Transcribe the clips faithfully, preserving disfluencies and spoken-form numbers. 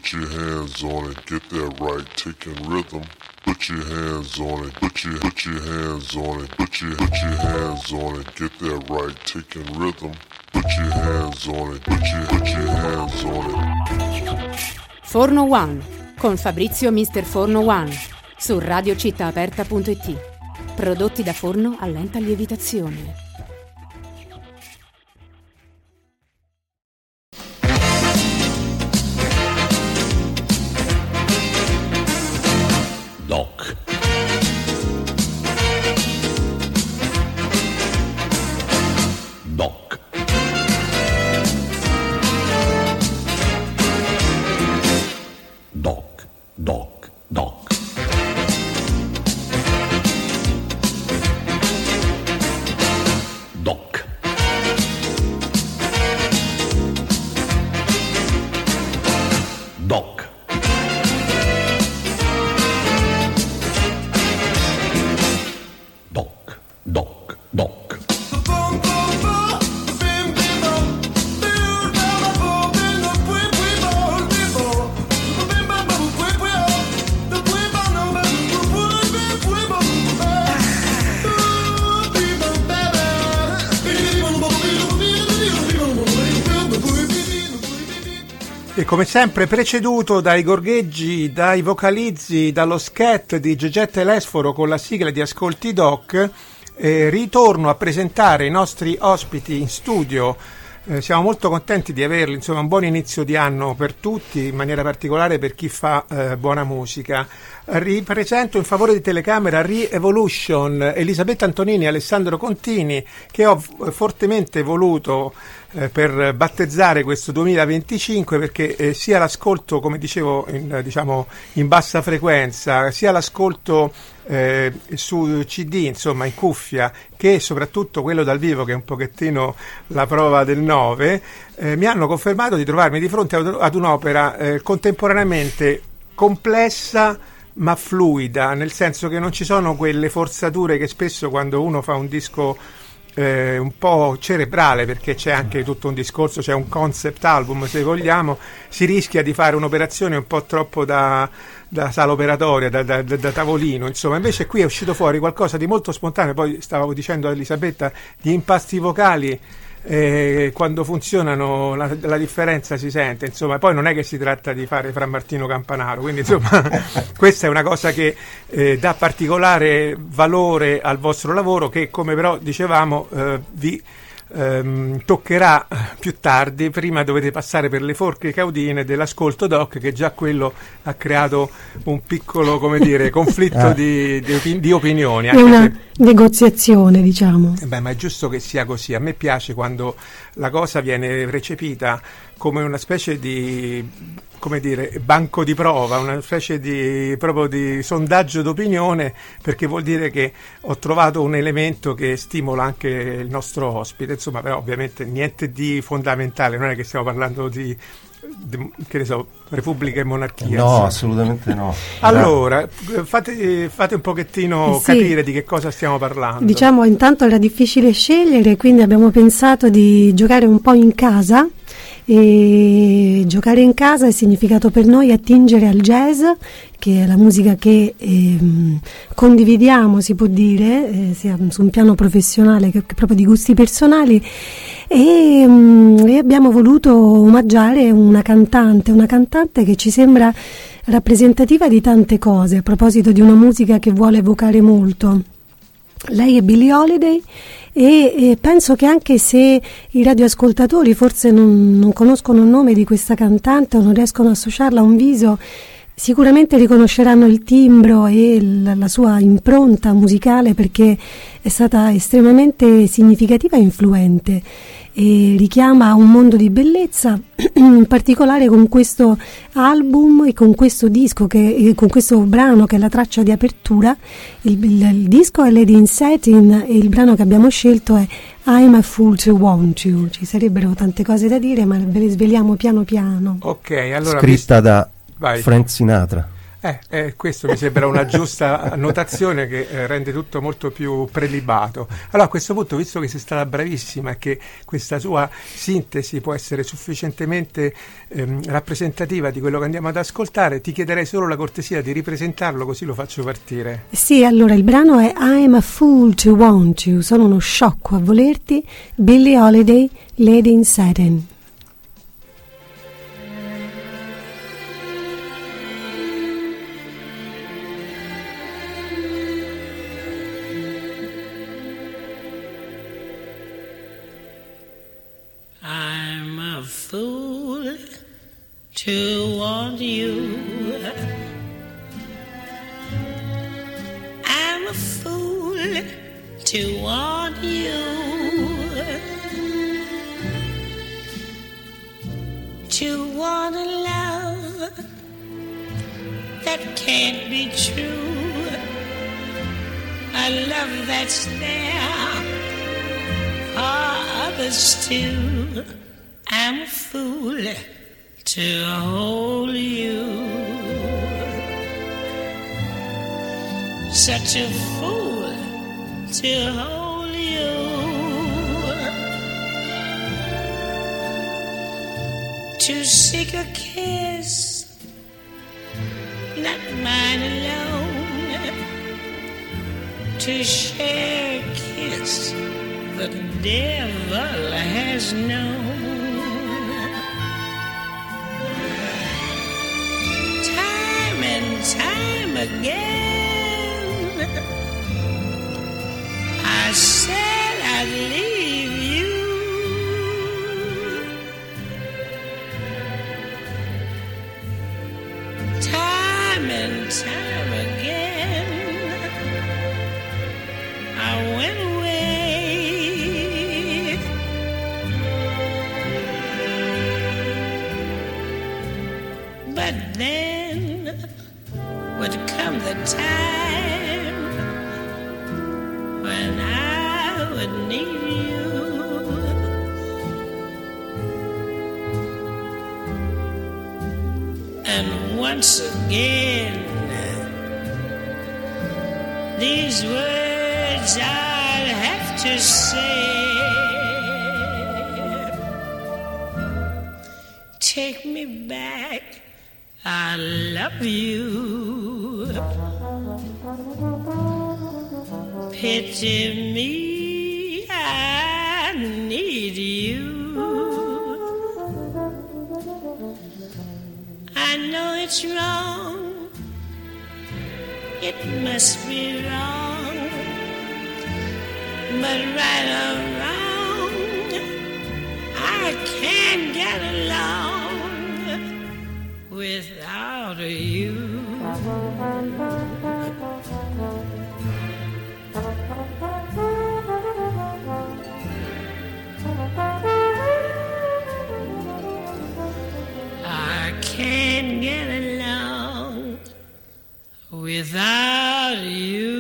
Put your hands on it, get that right, taking rhythm. Put your hands on it, put your put your hands on it, put your put your hands on it, get that right, taking rhythm. Put your hands on it, put your put your hands on it. Forno One con Fabrizio mister Forno One su radio città aperta punto it. Prodotti da forno a lenta lievitazione. Doc. Doc. Doc. Doc. Doc. Doc. Doc. Doc, doc. E come sempre preceduto dai gorgheggi, dai vocalizzi, dallo scat di Gegetta Elesforo con la sigla di Ascolti Doc. Eh, ritorno a presentare i nostri ospiti in studio. Eh, siamo molto contenti di averli, insomma un buon inizio di anno per tutti, in maniera particolare per chi fa eh, buona musica. Ripresento in favore di telecamera Re-Evolution, Elisabetta Antonini e Alessandro Contini, che ho fortemente voluto eh, per battezzare questo duemilaventicinque, perché eh, sia l'ascolto, come dicevo, in, diciamo in bassa frequenza, sia l'ascolto Eh, su C D, insomma in cuffia, che soprattutto quello dal vivo, che è un pochettino la prova del nove, eh, mi hanno confermato di trovarmi di fronte ad, ad un'opera eh, contemporaneamente complessa ma fluida, nel senso che non ci sono quelle forzature che spesso quando uno fa un disco eh, un po' cerebrale, perché c'è anche tutto un discorso, c'è un concept album se vogliamo, si rischia di fare un'operazione un po' troppo da da sala operatoria, da, da, da tavolino, insomma. Invece qui è uscito fuori qualcosa di molto spontaneo. Poi stavo dicendo a Elisabetta, gli impasti vocali eh, quando funzionano la, la differenza si sente, insomma. Poi non è che si tratta di fare Fra Martino Campanaro, quindi insomma questa è una cosa che eh, dà particolare valore al vostro lavoro, che come però dicevamo eh, vi Ehm, toccherà più tardi. Prima dovete passare per le forche caudine dell'ascolto doc, che già quello ha creato un piccolo, come dire, conflitto di, di, opi- di opinioni. È una se... negoziazione, diciamo. Eh beh, ma è giusto che sia così. A me piace quando la cosa viene recepita come una specie di, come dire, banco di prova, una specie di proprio di sondaggio d'opinione, perché vuol dire che ho trovato un elemento che stimola anche il nostro ospite, insomma. Però ovviamente niente di fondamentale, non è che stiamo parlando di, di che ne so, Repubblica e monarchia. No, insomma. assolutamente no. Allora, fate, fate un pochettino sì. capire di che cosa stiamo parlando. Diciamo, intanto era difficile scegliere, quindi abbiamo pensato di giocare un po' in casa. E giocare in casa è significato per noi attingere al jazz, che è la musica che ehm, condividiamo, si può dire, eh, sia su un piano professionale che, che proprio di gusti personali, e, um, e abbiamo voluto omaggiare una cantante, una cantante che ci sembra rappresentativa di tante cose, a proposito di una musica che vuole evocare molto. Lei è Billie Holiday. E, e penso che anche se i radioascoltatori forse non, non conoscono il nome di questa cantante o non riescono a associarla a un viso, sicuramente riconosceranno il timbro e la, la sua impronta musicale, perché è stata estremamente significativa e influente, e richiama un mondo di bellezza, in particolare con questo album e con questo disco, che, con questo brano che è la traccia di apertura. Il, il, il disco è Lady in Satin e il brano che abbiamo scelto è I'm a Fool to Want You. Ci sarebbero tante cose da dire, ma ve le sveliamo piano piano. Ok, allora scritta da Vai. Frank Sinatra. Eh, eh, questo mi sembra una giusta annotazione che eh, rende tutto molto più prelibato. Allora, a questo punto, visto che sei stata bravissima e che questa sua sintesi può essere sufficientemente ehm, rappresentativa di quello che andiamo ad ascoltare, ti chiederei solo la cortesia di ripresentarlo, così lo faccio partire. Sì, allora il brano è I'm a Fool to Want You, sono uno sciocco a volerti, Billie Holiday, Lady in Satin. Fool to want you. I'm a fool to want you. To want a love that can't be true. A love that's there for others too. I'm a fool to hold you. Such a fool to hold you. To seek a kiss, not mine alone. To share a kiss the devil has known. Time again I said I'd leave you. Time and time again I went away. But then would come the time when I would need you. And once again these words I'd have to say. Take me back, I love you. Pity me, I need you. I know it's wrong, it must be wrong, but right or wrong, I can't get along without you. I can't get along without you.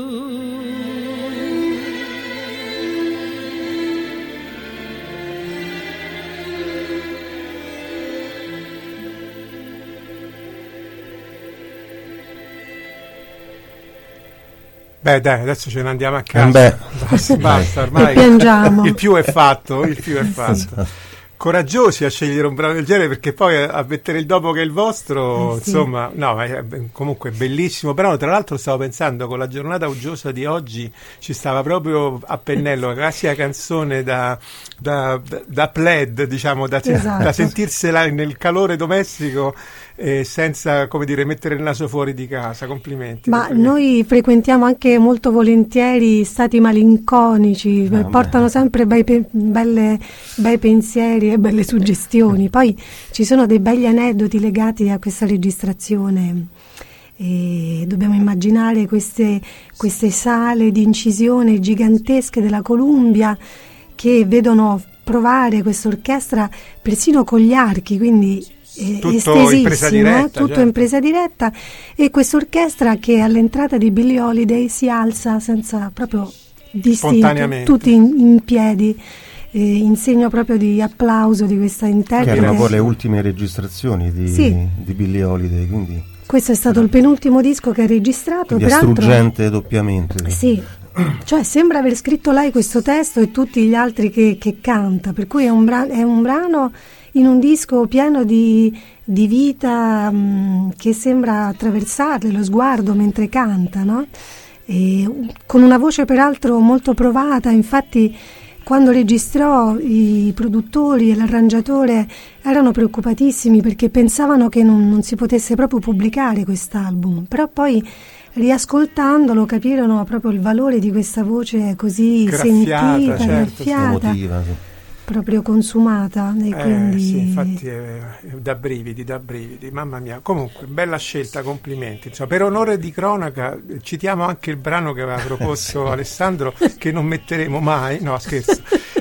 Beh dai, adesso ce ne andiamo a casa. Eh beh. Basta, basta, ormai piangiamo. Il più è fatto, il più è fatto. Coraggiosi a scegliere un brano del genere, perché poi a mettere il dopo che è il vostro, eh sì. insomma, no, è comunque bellissimo brano. Tra l'altro stavo pensando, con la giornata uggiosa di oggi ci stava proprio a pennello la classica canzone da, da, da, da plaid, diciamo, da, esatto. da sentirsela nel calore domestico e senza, come dire, mettere il naso fuori di casa. Complimenti. Ma complimenti. noi frequentiamo anche molto volentieri stati malinconici, Ah, portano beh. sempre bei, pe- belle, bei pensieri e belle suggestioni. Poi ci sono dei begli aneddoti legati a questa registrazione. E dobbiamo immaginare queste, queste sale di incisione gigantesche della Columbia che vedono provare questa orchestra persino con gli archi, quindi eh, Tutto estesissimo, in presa diretta, tutto certo. in presa diretta, e questa orchestra che all'entrata di Billie Holiday si alza senza proprio distinto, Spontaneamente. tutti in, in piedi, eh, in segno proprio di applauso di questa Che interprete. erano poi le ultime registrazioni di, Sì. di Billie Holiday, quindi Questo è stato il penultimo disco che ha registrato, Quindi peraltro. È struggente doppiamente. Sì, cioè sembra aver scritto lei questo testo e tutti gli altri che, che canta, per cui è un, bra- è un brano in un disco pieno di, di vita mh, che sembra attraversarle lo sguardo mentre canta, no? E, con una voce peraltro molto provata, infatti quando registrò i produttori e l'arrangiatore erano preoccupatissimi perché pensavano che non, non si potesse proprio pubblicare quest'album, però poi riascoltandolo capirono proprio il valore di questa voce così Graffiata, sentita, certo, graffiata, Emotiva, sì. proprio consumata. E Eh, quindi... sì, infatti è, è da brividi, da brividi, mamma mia. Comunque, bella scelta, complimenti. Insomma, per onore di cronaca, citiamo anche il brano che aveva proposto Alessandro, che non metteremo mai, no scherzo,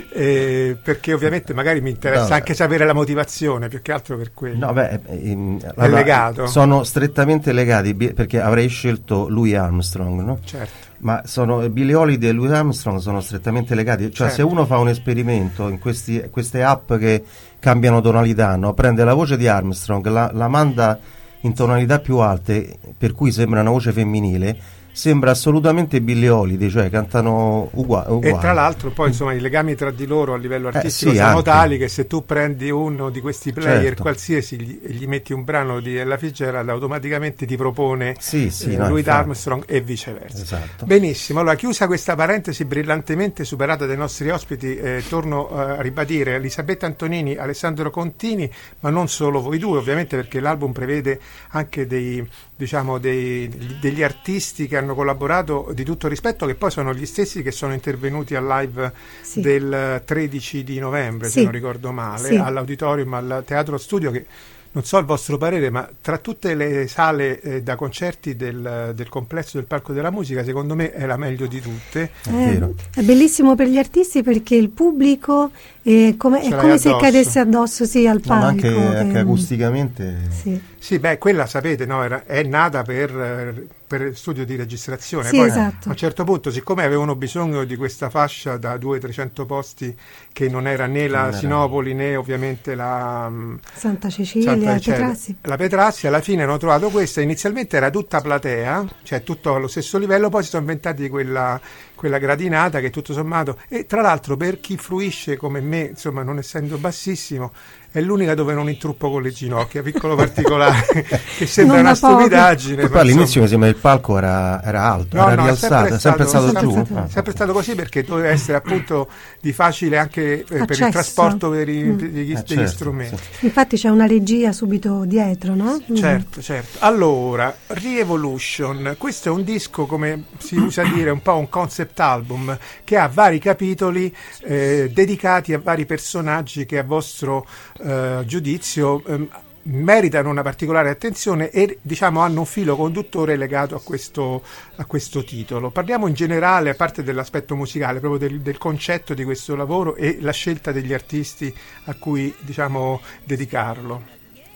eh, perché ovviamente magari mi interessa No, anche sapere la motivazione, più che altro per quello. No, beh, ehm, È allora, legato? Sono strettamente legati bi- perché avrei scelto Louis Armstrong, no? Certo. Ma sono Billie Holiday e Louis Armstrong sono strettamente legati. Cioè, Certo. se uno fa un esperimento in questi, queste app che cambiano tonalità, no? Prende la voce di Armstrong, la, la manda in tonalità più alte, per cui sembra una voce femminile, sembra assolutamente Billie Holiday, cioè cantano ugua- uguali. E tra l'altro poi insomma i legami tra di loro a livello artistico sì, sono anche. tali che se tu prendi uno di questi player Certo. qualsiasi gli, gli metti un brano di Ella Fitzgerald, automaticamente ti propone Sì, sì, eh, no, Louis infatti. Armstrong e viceversa. Esatto. Benissimo, allora chiusa questa parentesi brillantemente superata dai nostri ospiti, eh, torno eh, a ribadire Elisabetta Antonini, Alessandro Contini, ma non solo voi due ovviamente, perché l'album prevede anche dei, diciamo, dei, degli artisti che hanno collaborato di tutto rispetto, che poi sono gli stessi che sono intervenuti al live Sì. del tredici di novembre, Sì. se non ricordo male, Sì. all'Auditorium, al Teatro Studio, che non so il vostro parere, ma tra tutte le sale eh, da concerti del, del complesso del Parco della Musica, secondo me è la meglio di tutte. È vero. È bellissimo per gli artisti perché il pubblico è come, Ce è l'hai come se addosso. cadesse addosso sì, al No, ma palco. anche, che- anche acusticamente. sì. Sì, beh, quella sapete, no, era, è nata per, eh, per studio di registrazione. Sì, Poi esatto. a un certo punto, siccome avevano bisogno di questa fascia da duecento trecento posti, che non era né la Non era- Sinopoli né ovviamente la mm, Santa Cecilia, Santa Cecilia, Petrassi. la Petrassi, alla fine hanno trovato questa. Inizialmente era tutta platea, cioè tutto allo stesso livello, poi si sono inventati quella, quella gradinata che tutto sommato, e tra l'altro per chi fruisce come me, insomma non essendo bassissimo, è l'unica dove non intruppo con le ginocchia, piccolo particolare che sembra Non una da poco. stupidaggine. E ma poi all'inizio mi insomma- sembra il palco era, era alto, No, era no, è rialzato, è sempre stato, sempre giù. stato- Ah. sempre stato così, perché doveva essere appunto di facile anche eh, per il Accesso. trasporto per i- Mm. degli, Eh, degli certo, strumenti. sì. Infatti c'è una regia subito dietro, no? Mm. Certo, certo. Allora, Re-Evolution, questo è un disco, come si usa dire, un po' un concept album, che ha vari capitoli eh, dedicati a vari personaggi che a vostro eh, giudizio ehm, meritano una particolare attenzione e diciamo hanno un filo conduttore legato a questo, a questo titolo. Parliamo in generale, a parte dell'aspetto musicale, proprio del, del concetto di questo lavoro e la scelta degli artisti a cui diciamo dedicarlo.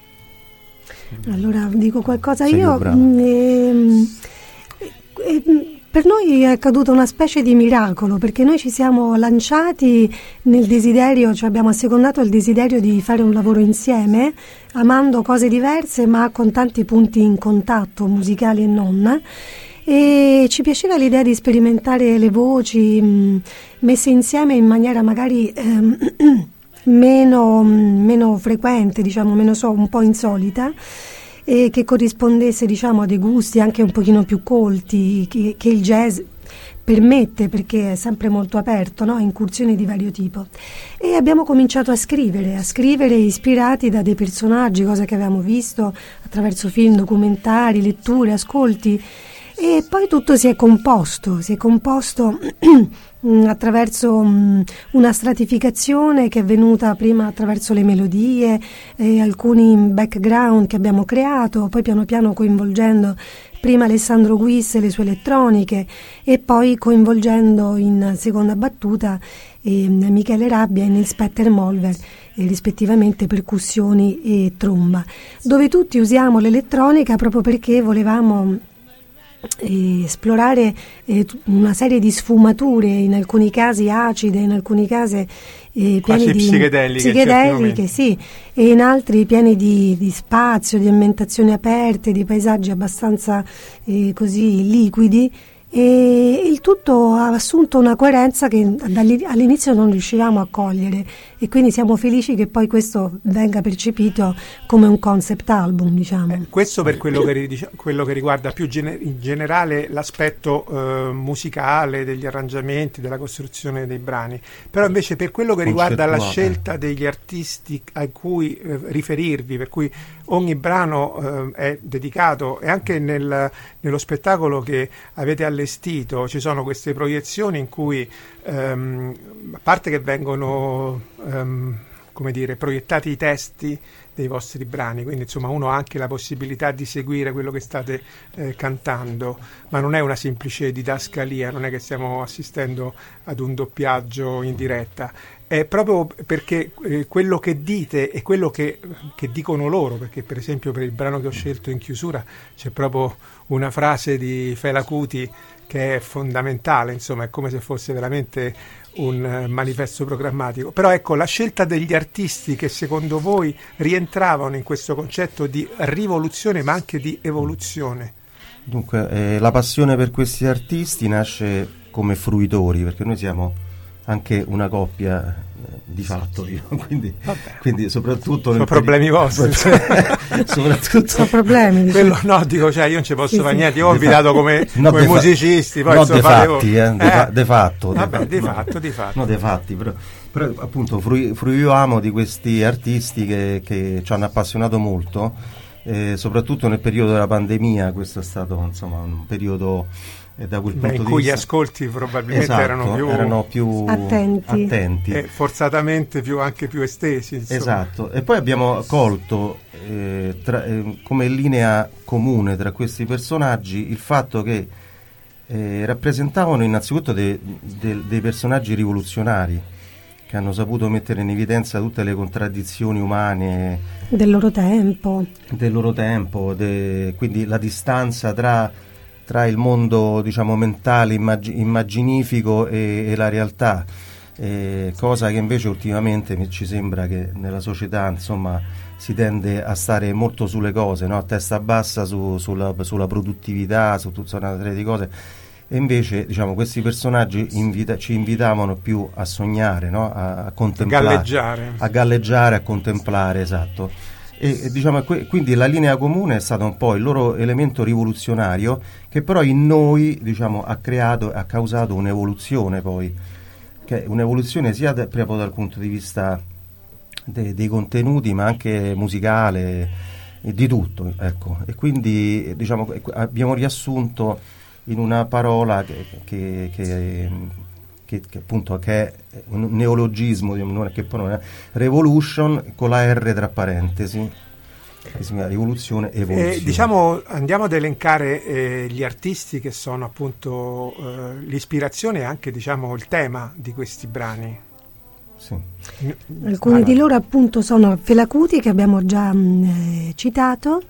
Allora dico qualcosa Sei io. più bravo. mm, ehm, ehm, per noi è accaduto una specie di miracolo, perché noi ci siamo lanciati nel desiderio, cioè abbiamo assecondato il desiderio di fare un lavoro insieme, amando cose diverse ma con tanti punti in contatto, musicali e non. E ci piaceva l'idea di sperimentare le voci mh, messe insieme in maniera magari ehm, meno, meno frequente, diciamo, meno so, un po' insolita, e che corrispondesse, diciamo, a dei gusti anche un pochino più colti che, che il jazz permette, perché è sempre molto aperto, no? Incursioni di vario tipo. E abbiamo cominciato a scrivere, a scrivere ispirati da dei personaggi, cosa che avevamo visto attraverso film, documentari, letture, ascolti. E poi tutto si è composto, si è composto attraverso um, una stratificazione che è venuta prima attraverso le melodie, e alcuni background che abbiamo creato, poi piano piano coinvolgendo prima Alessandro Guis e le sue elettroniche e poi coinvolgendo in seconda battuta eh, Michele Rabbia e Nils Petter Molver, eh, rispettivamente percussioni e tromba, dove tutti usiamo l'elettronica proprio perché volevamo eh, esplorare eh, una serie di sfumature, in alcuni casi acide, in alcuni casi eh, pieni di psichedeliche, psichedeliche sì, e in altri pieni di, di spazio, di ambientazioni aperte, di paesaggi abbastanza eh, così liquidi. E il tutto ha assunto una coerenza che all'inizio non riuscivamo a cogliere, e quindi siamo felici che poi questo venga percepito come un concept album, diciamo. Eh, questo per quello che, quello che riguarda più gene- in generale l'aspetto eh, musicale, degli arrangiamenti, della costruzione dei brani. Però invece per quello che riguarda la scelta degli artisti a cui eh, riferirvi, per cui ogni brano eh, è dedicato, e anche nel, nello spettacolo che avete allestito ci sono queste proiezioni in cui ehm, a parte che vengono ehm, come dire, proiettati i testi dei vostri brani, quindi insomma uno ha anche la possibilità di seguire quello che state eh, cantando, ma non è una semplice didascalia, non è che stiamo assistendo ad un doppiaggio in diretta, è proprio perché eh, quello che dite e quello che, che dicono loro, perché per esempio per il brano che ho scelto in chiusura c'è proprio una frase di Fela Kuti che è fondamentale, insomma è come se fosse veramente un uh, manifesto programmatico. Però ecco, la scelta degli artisti che secondo voi rientravano in questo concetto di rivoluzione ma anche di evoluzione. Dunque eh, la passione per questi artisti nasce come fruitori, perché noi siamo anche una coppia eh, di fatto, io. quindi, quindi soprattutto sono problemi peri- vostri soprattutto sono problemi quello no, dico, cioè io non ci posso sì, fare sì. niente, io ho invitato come, no, come musicisti, poi no, insomma, de fatti eh, de, eh. fa- de fatto vabbè, de, di no, fatto di fatto no, de fatti però, però appunto frui- fruivamo di questi artisti che, che ci hanno appassionato molto, eh, soprattutto nel periodo della pandemia. Questo è stato insomma un periodo e da quel Beh, punto in di cui vista gli ascolti probabilmente esatto, erano più, erano più attenti, attenti. E forzatamente più, anche più estesi, insomma. Esatto, e poi abbiamo colto eh, tra, eh, come linea comune tra questi personaggi il fatto che eh, rappresentavano innanzitutto de, de, dei personaggi rivoluzionari che hanno saputo mettere in evidenza tutte le contraddizioni umane del loro tempo, del loro tempo de, quindi la distanza tra tra il mondo diciamo mentale, immag- immaginifico e, e la realtà, eh, cosa che invece ultimamente mi ci sembra che nella società insomma si tende a stare molto sulle cose, no? A testa bassa su, sulla, sulla produttività, su tutta una serie di cose, e invece diciamo questi personaggi invita- ci invitavano più a sognare, no? a, a contemplare, galleggiare. a galleggiare, a contemplare, esatto. E, e diciamo que- quindi la linea comune è stato un po' il loro elemento rivoluzionario, che però in noi diciamo ha creato, ha causato un'evoluzione, poi che è un'evoluzione sia da, proprio dal punto di vista de- dei contenuti, ma anche musicale e di tutto, ecco. E quindi diciamo abbiamo riassunto in una parola che, che, che Che, che appunto che è un neologismo, che poi non è revolution con la R tra parentesi, che significa rivoluzione, evoluzione. Eh, diciamo, andiamo ad elencare eh, gli artisti che sono appunto eh, l'ispirazione e anche diciamo il tema di questi brani. Sì. Alcuni allora. di loro appunto sono Fela Kuti, che abbiamo già mh, citato,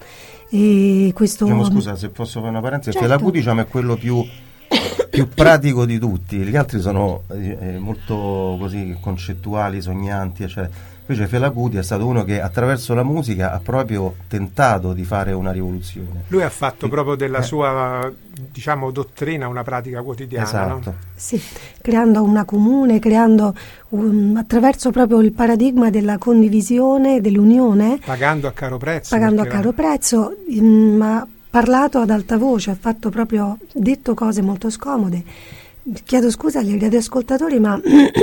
e questo diciamo, scusa se posso fare una parentesi, certo. Fela Kuti diciamo è quello più più pratico di tutti, gli altri sono eh, molto così concettuali, sognanti, eccetera. Invece Fela Kuti è stato uno che attraverso la musica ha proprio tentato di fare una rivoluzione. Lui ha fatto e, proprio della eh. sua diciamo dottrina una pratica quotidiana, esatto. No? Sì, creando una comune, creando un, attraverso proprio il paradigma della condivisione, dell'unione, pagando a caro prezzo, pagando a caro prezzo, in, ma parlato ad alta voce, ha fatto proprio, detto cose molto scomode. Chiedo scusa agli radioascoltatori, ma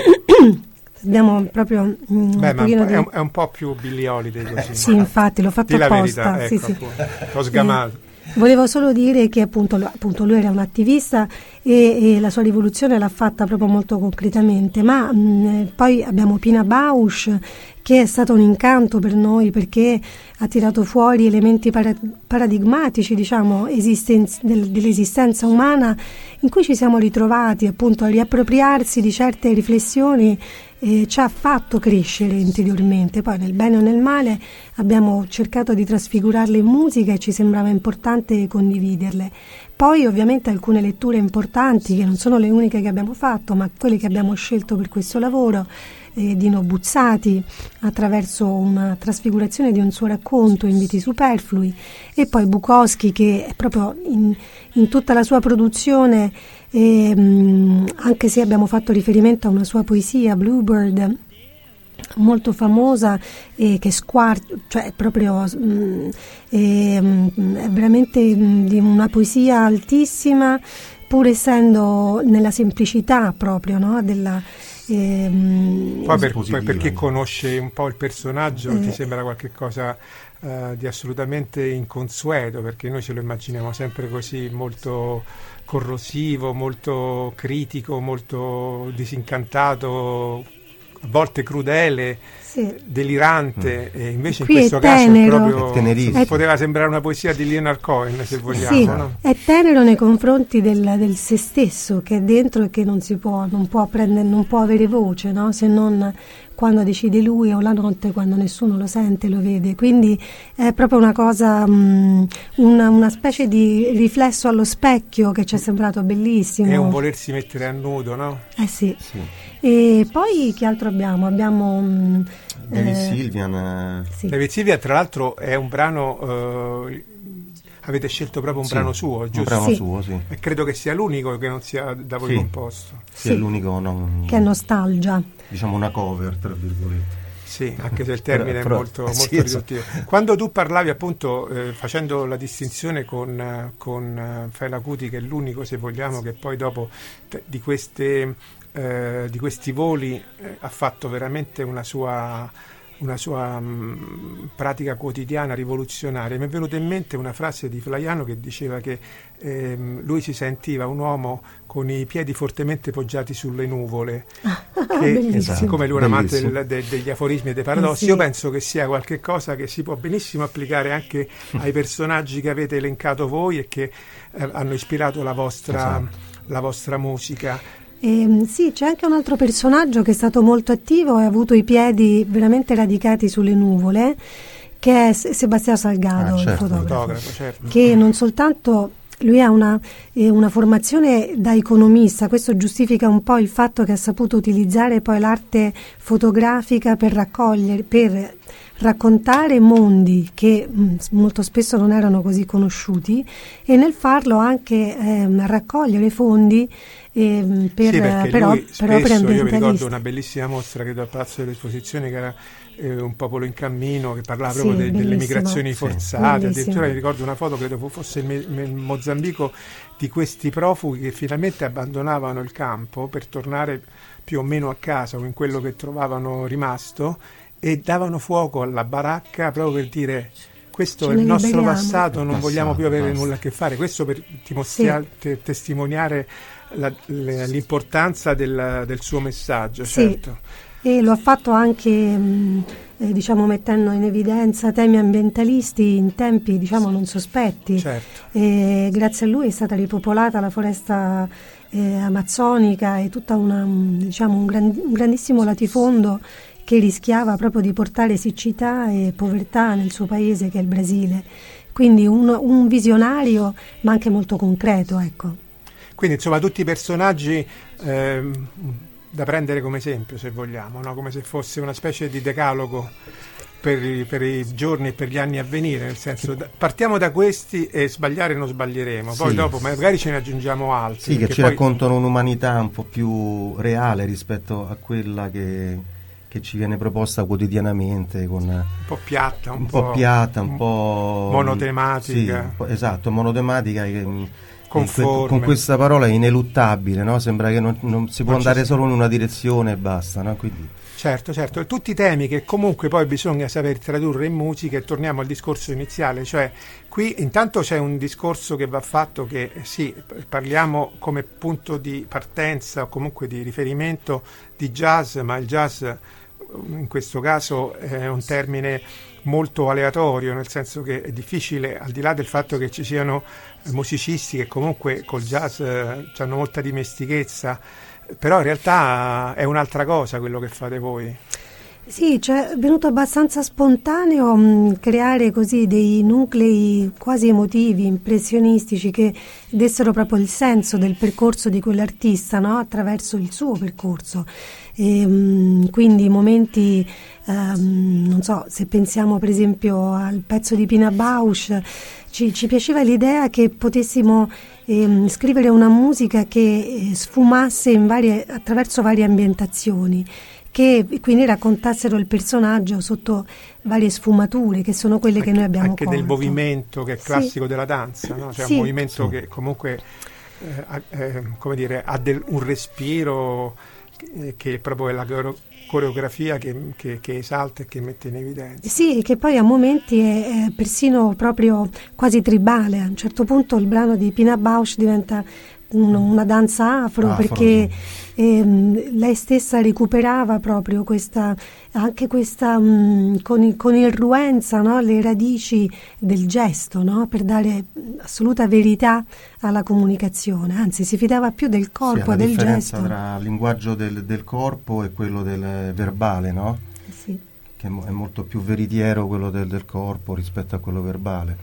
abbiamo proprio un Beh, pochino ma di... è, un, è un po' più Billie Holiday così. Sì, infatti, l'ho fatto Dì la apposta. verità, sì, ecco, sì. appunto. Ho sgamato. Eh, volevo solo dire che appunto, appunto lui era un attivista e, e la sua rivoluzione l'ha fatta proprio molto concretamente, ma mh, poi abbiamo Pina Bausch, che è stato un incanto per noi perché ha tirato fuori elementi para- paradigmatici, diciamo, esistenz- del- dell'esistenza umana, in cui ci siamo ritrovati appunto a riappropriarsi di certe riflessioni eh, ci ha fatto crescere interiormente. Poi nel bene o nel male abbiamo cercato di trasfigurarle in musica e ci sembrava importante condividerle. Poi ovviamente alcune letture importanti, che non sono le uniche che abbiamo fatto, ma quelle che abbiamo scelto per questo lavoro, eh, Dino Buzzati, attraverso una trasfigurazione di un suo racconto, Inviti superflui, e poi Bukowski, che è proprio in, in tutta la sua produzione, eh, mh, anche se abbiamo fatto riferimento a una sua poesia, Bluebird, molto famosa, e che squarcia, cioè proprio mh, è, mh, è veramente mh, di una poesia altissima, pur essendo nella semplicità proprio, no? della ehm, poi, per, poi per chi conosce un po' il personaggio eh, ti sembra qualche cosa uh, di assolutamente inconsueto, perché noi ce lo immaginiamo sempre così, molto corrosivo, molto critico, molto disincantato, a volte crudele, sì, delirante, mm. e invece qui in questo caso è proprio è poteva sembrare una poesia di Leonard Cohen, se vogliamo. Sì, no? È tenero nei confronti del, del se stesso che è dentro e che non si può, non può prendere, non può avere voce, no? Se non quando decide lui, o la notte quando nessuno lo sente, lo vede. Quindi è proprio una cosa, mh, una, una specie di riflesso allo specchio che ci è sembrato bellissimo. È un volersi mettere a nudo, no? Eh sì. sì. E poi che altro abbiamo? Abbiamo mh, David eh, Sylvian. Sì. David Sylvian, tra l'altro, è un brano. Eh, avete scelto proprio un sì, brano suo, giusto? Un brano sì. suo, sì. E credo che sia l'unico che non sia da voi sì. composto. Sì, sì, è l'unico, non, che è nostalgia. Diciamo una cover, tra virgolette. Sì, anche se il termine però, è molto, molto sì, riduttivo. Quando tu parlavi, appunto, eh, facendo la distinzione con, con uh, Fela Kuti, che è l'unico, se vogliamo, che poi dopo t- di, queste, eh, di questi voli eh, ha fatto veramente una sua... una sua mh, pratica quotidiana rivoluzionaria, mi è venuta in mente una frase di Flaiano che diceva che ehm, lui si sentiva un uomo con i piedi fortemente poggiati sulle nuvole, che siccome lui è un amante del, de, degli aforismi e dei paradossi, eh sì. io penso che sia qualche cosa che si può benissimo applicare anche ai personaggi che avete elencato voi e che eh, hanno ispirato la vostra, esatto. la vostra musica. Eh, sì, c'è anche un altro personaggio che è stato molto attivo e ha avuto i piedi veramente radicati sulle nuvole, che è Sebastiano Salgado, ah, certo, il fotografo, fotografo certo. che non soltanto lui ha una, eh, una formazione da economista, questo giustifica un po' il fatto che ha saputo utilizzare poi l'arte fotografica per raccogliere, per raccontare mondi che mh, molto spesso non erano così conosciuti, e nel farlo anche ehm, raccogliere fondi ehm, per, sì, perché però, lui però spesso, per io mi ricordo una bellissima mostra che al Palazzo delle Esposizioni, che era eh, un popolo in cammino, che parlava sì, proprio de, delle migrazioni forzate, sì, addirittura mi ricordo una foto, credo fosse in Mozambico, di questi profughi che finalmente abbandonavano il campo per tornare più o meno a casa o in quello che trovavano rimasto, e davano fuoco alla baracca proprio per dire: questo Ce è il nostro liberiamo. passato, non Passato, vogliamo più avere basta. nulla a che fare. Questo per dimostria- Sì. te- testimoniare la, le, l'importanza del, del suo messaggio, Sì. certo. E lo ha fatto anche mh, eh, diciamo mettendo in evidenza temi ambientalisti in tempi diciamo non sospetti. Certo. E grazie a lui è stata ripopolata la foresta eh, amazzonica e tutta una diciamo un, gran, un grandissimo latifondo che rischiava proprio di portare siccità e povertà nel suo paese, che è il Brasile. Quindi un, un visionario, ma anche molto concreto, ecco. Quindi insomma tutti i personaggi ehm, da prendere come esempio, se vogliamo, no? Come se fosse una specie di decalogo per i, per i giorni e per gli anni a venire, nel senso da, partiamo da questi e sbagliare non sbaglieremo, poi sì. dopo magari ce ne aggiungiamo altri. Sì, che ci poi... raccontano un'umanità un po' più reale rispetto a quella che... che ci viene proposta quotidianamente, con un po' piatta, un, un po', po' piatta, un po' monotematica. Sì, po', esatto, monotematica che, conforme. Con questa parola è ineluttabile, no? Sembra che non, non si può non andare si... solo in una direzione e basta, no? Quindi... Certo, certo, e tutti i temi che comunque poi bisogna saper tradurre in musica, e torniamo al discorso iniziale, cioè qui intanto c'è un discorso che va fatto, che sì, parliamo come punto di partenza o comunque di riferimento di jazz, ma il jazz in questo caso è un termine molto aleatorio, nel senso che è difficile, al di là del fatto che ci siano musicisti che comunque col jazz eh, hanno molta dimestichezza, però in realtà è un'altra cosa quello che fate voi. Sì, cioè, è venuto abbastanza spontaneo mh, creare così dei nuclei quasi emotivi, impressionistici, che dessero proprio il senso del percorso di quell'artista, no? Attraverso il suo percorso. E, mh, quindi momenti, ehm, non so, se pensiamo per esempio al pezzo di Pina Bausch, ci, ci piaceva l'idea che potessimo ehm, scrivere una musica che eh, sfumasse in varie, attraverso varie ambientazioni, che quindi raccontassero il personaggio sotto varie sfumature, che sono quelle anche, che noi abbiamo anche colto. Del movimento che è classico sì. della danza, no? Cioè sì. un movimento sì. che comunque eh, ha, eh, come dire, ha del, un respiro che, che proprio è la coreografia che, che, che esalta e che mette in evidenza. Sì, che poi a momenti è, è persino proprio quasi tribale. A un certo punto il brano di Pina Bausch diventa un, una danza afro, Afro. perché ehm, lei stessa recuperava proprio questa, anche questa mh, con, il, con irruenza, no? Le radici del gesto, no? Per dare assoluta verità alla comunicazione, anzi si fidava più del corpo e sì, del gesto. La differenza gesto tra il linguaggio del, del corpo e quello del verbale, no? sì. Che è molto più veritiero quello del, del corpo rispetto a quello verbale.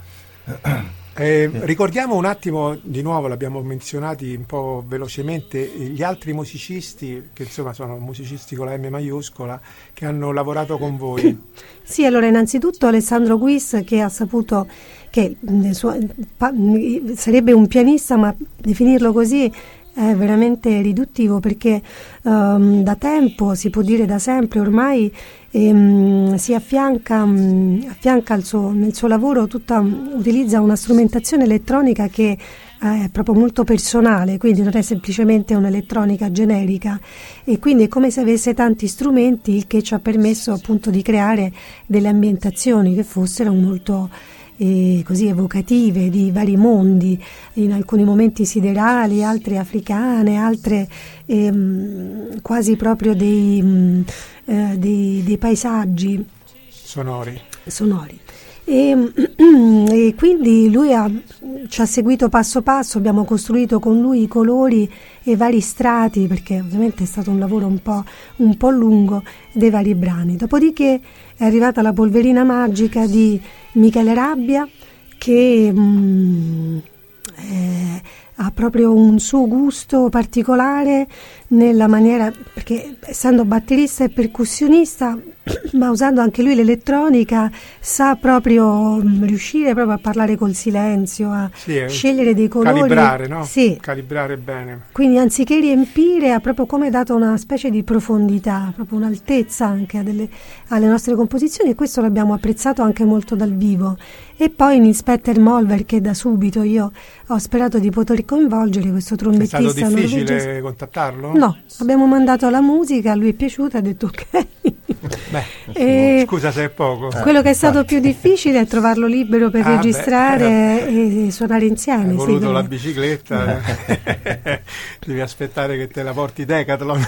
Eh, ricordiamo un attimo, di nuovo l'abbiamo menzionati un po' velocemente, gli altri musicisti, che insomma sono musicisti con la M maiuscola, che hanno lavorato con voi. Sì, allora innanzitutto Alessandro Guis, che ha saputo che nel suo, pa, sarebbe un pianista, ma definirlo così è veramente riduttivo, perché um, da tempo, si può dire da sempre ormai, ehm, si affianca, um, affianca al suo, nel suo lavoro tutta, um, utilizza una strumentazione elettronica che è proprio molto personale, quindi non è semplicemente un'elettronica generica, e quindi è come se avesse tanti strumenti, il che ci ha permesso appunto di creare delle ambientazioni che fossero molto eh, così evocative di vari mondi, in alcuni momenti siderali, altre africane, altre ehm, quasi proprio dei, mh, eh, dei, dei paesaggi sonori. sonori. E, e quindi lui ha, ci ha seguito passo passo, abbiamo costruito con lui i colori e vari strati, perché ovviamente è stato un lavoro un po', un po' lungo, dei vari brani. Dopodiché è arrivata la polverina magica di Michele Rabbia, che mh, è, ha proprio un suo gusto particolare nella maniera, perché essendo batterista e percussionista, ma usando anche lui l'elettronica, sa proprio mh, riuscire proprio a parlare col silenzio, a sì, scegliere dei colori, calibrare, no? Sì. Calibrare bene. Quindi anziché riempire, ha proprio come dato una specie di profondità, proprio un'altezza anche a delle, alle nostre composizioni, e questo l'abbiamo apprezzato anche molto dal vivo. E poi Nils Petter Molver, che da subito io ho sperato di poter coinvolgere, questo trombettista. È stato difficile norvegese. Contattarlo? No, abbiamo mandato la musica, a lui è piaciuta, ha detto ok. Beh, E scusa se è poco. quello che è stato più difficile è trovarlo libero per Ah, registrare beh. e suonare insieme. Hai voluto sì, la quindi- bicicletta, devi aspettare che te la porti Decathlon.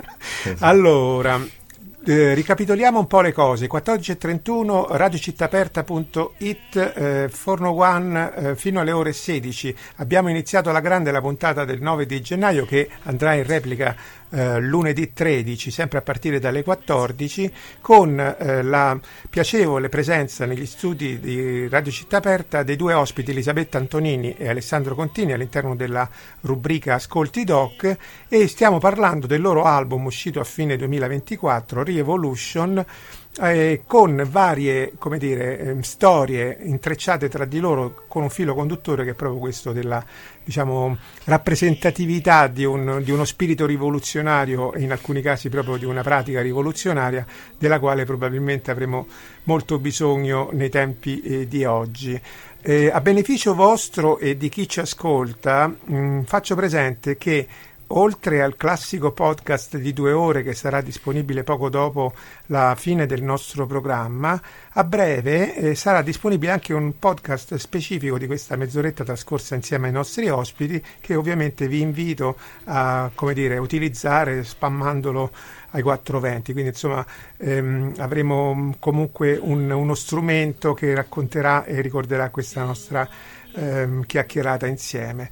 Allora, eh, ricapitoliamo un po' le cose. quattordici e trentuno, radiocittaaperta punto it, eh, Forno One, eh, fino alle ore sedici. Abbiamo iniziato alla grande la puntata del nove di gennaio, che andrà in replica eh, lunedì tredici, sempre a partire dalle quattordici, con eh, la piacevole presenza negli studi di Radio Città Aperta dei due ospiti, Elisabetta Antonini e Alessandro Contini, all'interno della rubrica Ascolti Doc, e stiamo parlando del loro album uscito a fine duemilaventiquattro, Revolution, eh, con varie, come dire, eh, storie intrecciate tra di loro, con un filo conduttore che è proprio questo della, diciamo, rappresentatività di, un, di uno spirito rivoluzionario, e in alcuni casi proprio di una pratica rivoluzionaria, della quale probabilmente avremo molto bisogno nei tempi eh, di oggi. Eh, a beneficio vostro e di chi ci ascolta, mh, faccio presente che oltre al classico podcast di due ore che sarà disponibile poco dopo la fine del nostro programma, a breve eh, sarà disponibile anche un podcast specifico di questa mezz'oretta trascorsa insieme ai nostri ospiti, che ovviamente vi invito a, come dire, utilizzare spammandolo ai quattrocentoventi. Quindi insomma ehm, avremo comunque un, uno strumento che racconterà e ricorderà questa nostra ehm, chiacchierata insieme.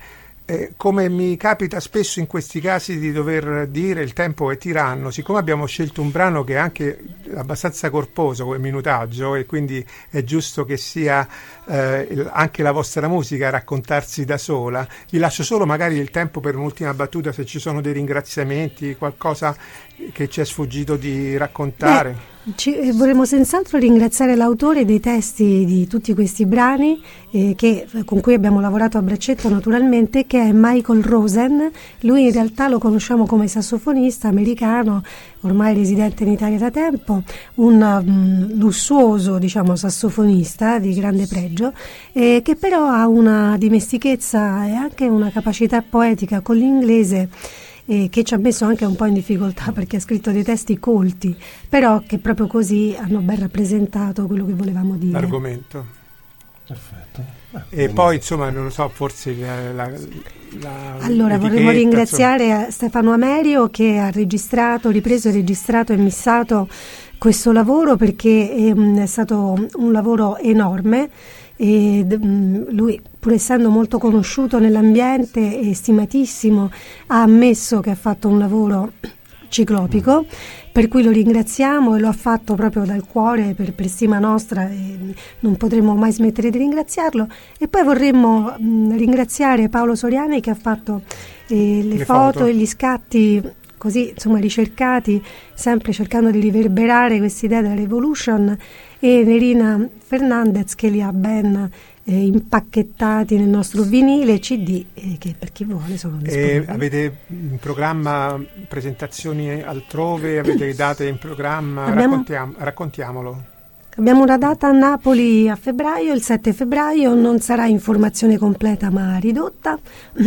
Eh, come mi capita spesso in questi casi di dover dire il tempo è tiranno, siccome abbiamo scelto un brano che è anche abbastanza corposo come minutaggio e quindi è giusto che sia eh, il, anche la vostra musica a raccontarsi da sola, vi lascio solo magari il tempo per un'ultima battuta, se ci sono dei ringraziamenti, qualcosa che ci è sfuggito di raccontare. Beh, ci, eh, vorremmo senz'altro ringraziare l'autore dei testi di tutti questi brani eh, che, con cui abbiamo lavorato a braccetto naturalmente, che è Michael Rosen. Lui in realtà lo conosciamo come sassofonista americano, ormai residente in Italia da tempo, un um, lussuoso diciamo sassofonista di grande pregio, eh, che però ha una dimestichezza e anche una capacità poetica con l'inglese eh, che ci ha messo anche un po' in difficoltà, perché ha scritto dei testi colti, però che proprio così hanno ben rappresentato quello che volevamo dire. L'argomento. Perfetto. Ah, e benissimo. Poi insomma non lo so, forse la, la, la allora vorremmo ringraziare insomma. Stefano Amerio, che ha registrato, ripreso e registrato e missato questo lavoro, perché è, è stato un lavoro enorme. E lui, pur essendo molto conosciuto nell'ambiente e stimatissimo, ha ammesso che ha fatto un lavoro ciclopico, per cui lo ringraziamo, e lo ha fatto proprio dal cuore, per, per stima nostra, e non potremo mai smettere di ringraziarlo. E poi vorremmo mh, ringraziare Paolo Soriani, che ha fatto eh, le, le foto, foto e gli scatti così insomma ricercati, sempre cercando di riverberare questa idea della Revolution, e Nerina Fernandez, che li ha ben eh, impacchettati nel nostro vinile C D, eh, che per chi vuole sono disponibili. E avete in programma presentazioni altrove? Avete date in programma? Abbiamo... Raccontiam- raccontiamolo. Abbiamo una data a Napoli a febbraio, il sette febbraio, non sarà informazione completa ma ridotta,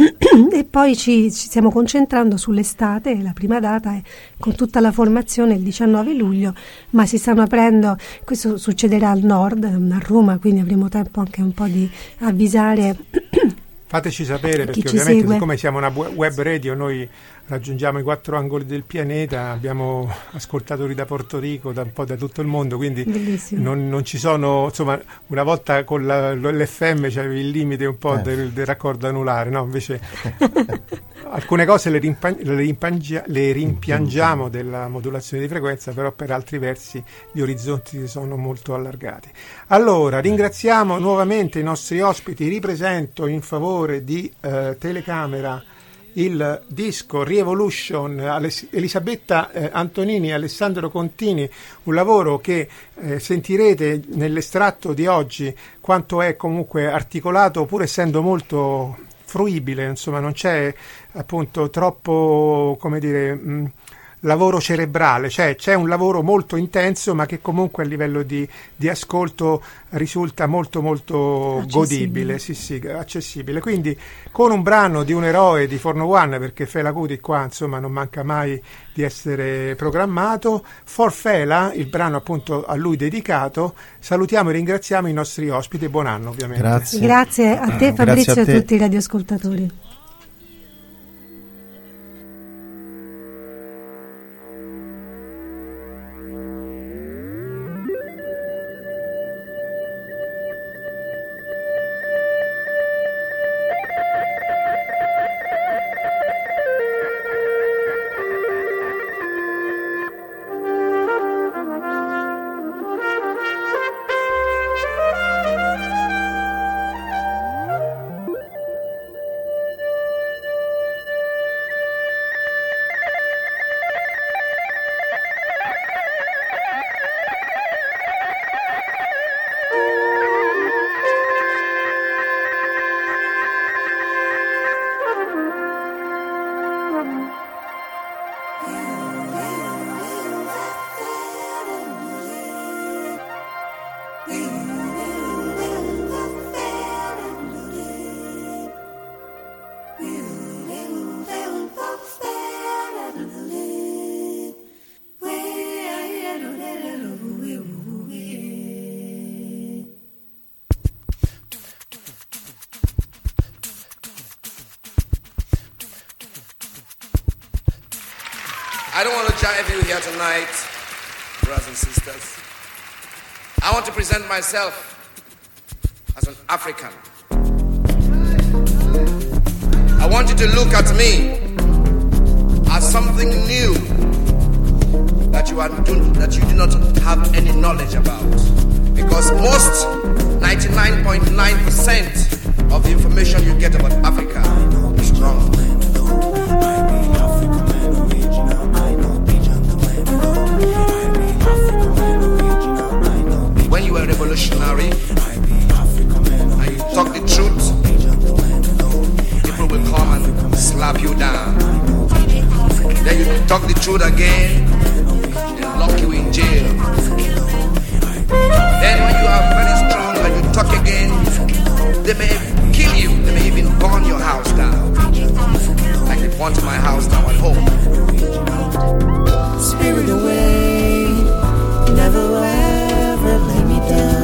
e poi ci, ci stiamo concentrando sull'estate. La prima data è con tutta la formazione il diciannove luglio, ma si stanno aprendo, questo succederà al nord, a Roma, quindi avremo tempo anche un po' di avvisare. Fateci sapere, perché ci ovviamente segue. Siccome siamo una web radio, noi raggiungiamo i quattro angoli del pianeta, abbiamo ascoltatori da Porto Rico, da un po' da tutto il mondo, quindi non, non ci sono, insomma, una volta con la, l'F M c'avevi il limite un po' eh. del, del raccordo anulare, no? Invece alcune cose le, rimpa- le, rimpangia- le rimpiangiamo della modulazione di frequenza, però per altri versi gli orizzonti sono molto allargati. Allora, ringraziamo nuovamente i nostri ospiti, ripresento in favore di eh, telecamera il disco Revolution, Elisabetta eh, Antonini e Alessandro Contini, un lavoro che eh, sentirete nell'estratto di oggi quanto è comunque articolato, pur essendo molto fruibile, insomma non c'è appunto troppo, come dire, mh, lavoro cerebrale, cioè c'è un lavoro molto intenso, ma che comunque a livello di, di ascolto risulta molto molto godibile, sì sì, accessibile. Quindi con un brano di un eroe di Forno One, perché Fela Kuti qua insomma non manca mai di essere programmato, For Fela, il brano appunto a lui dedicato. Salutiamo e ringraziamo i nostri ospiti e buon anno ovviamente. Grazie, Grazie a te Fabrizio e a, a tutti i radioascoltatori. I don't want to jive you here tonight, brothers and sisters. I want to present myself as an African. I want you to look at me as something new that you are do, that you do not have any knowledge about. Because most ninety-nine point nine percent of the information you get about Africa is wrong. When you are revolutionary and you talk the truth, people will come and slap you down. Then you talk the truth again, they lock you in jail. Then when you are very strong and you talk again, they may kill you, they may even burn your house down. Like they burnt my house down at home. Spirit away, never will ever let me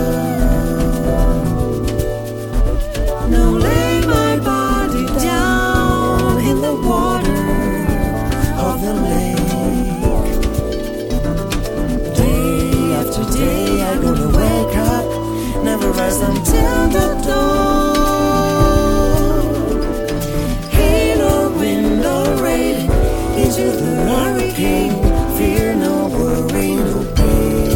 down. No, lay my body down in the water of the lake. Day after day I'm gonna wake up, never rest until the dawn. Hail or wind or rain, into the hurricane, fear no worry, no pain.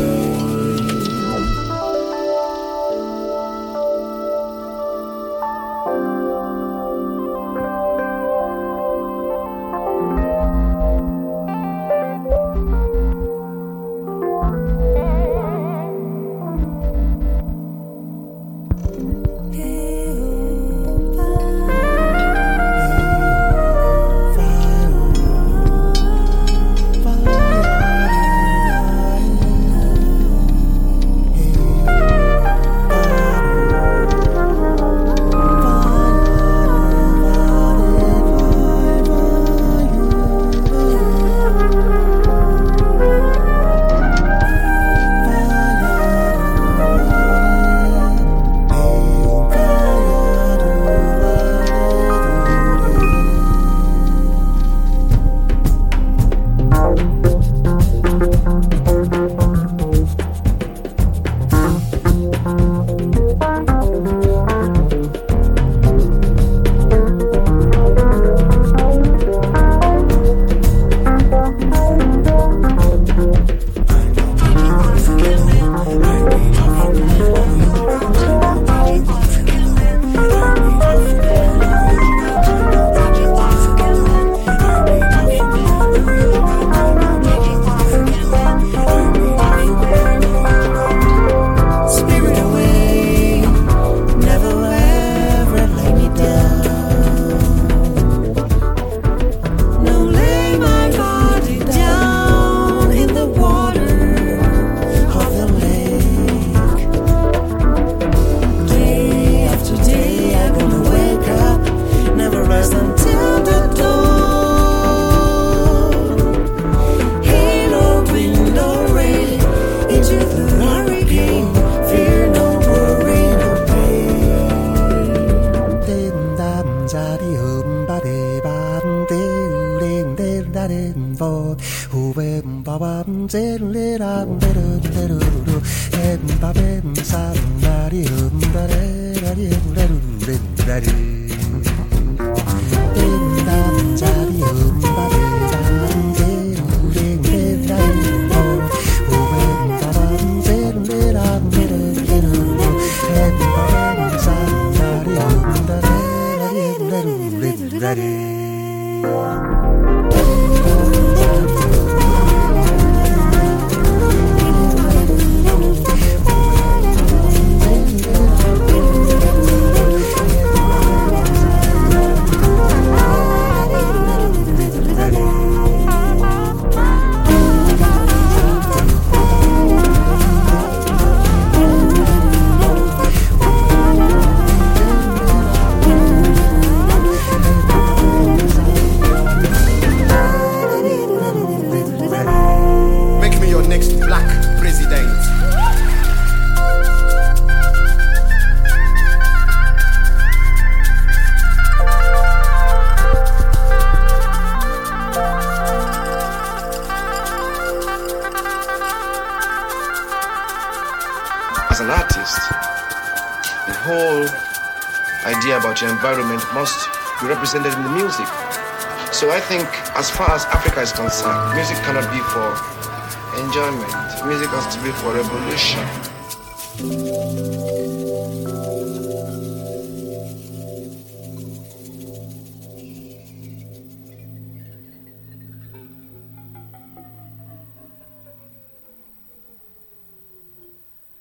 As an artist, the whole idea about your environment must be represented in the music. So I think as far as Africa is concerned, music cannot be for enjoyment. Music has to be for revolution.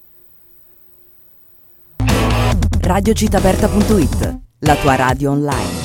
radio città aperta punto it, la tua radio online.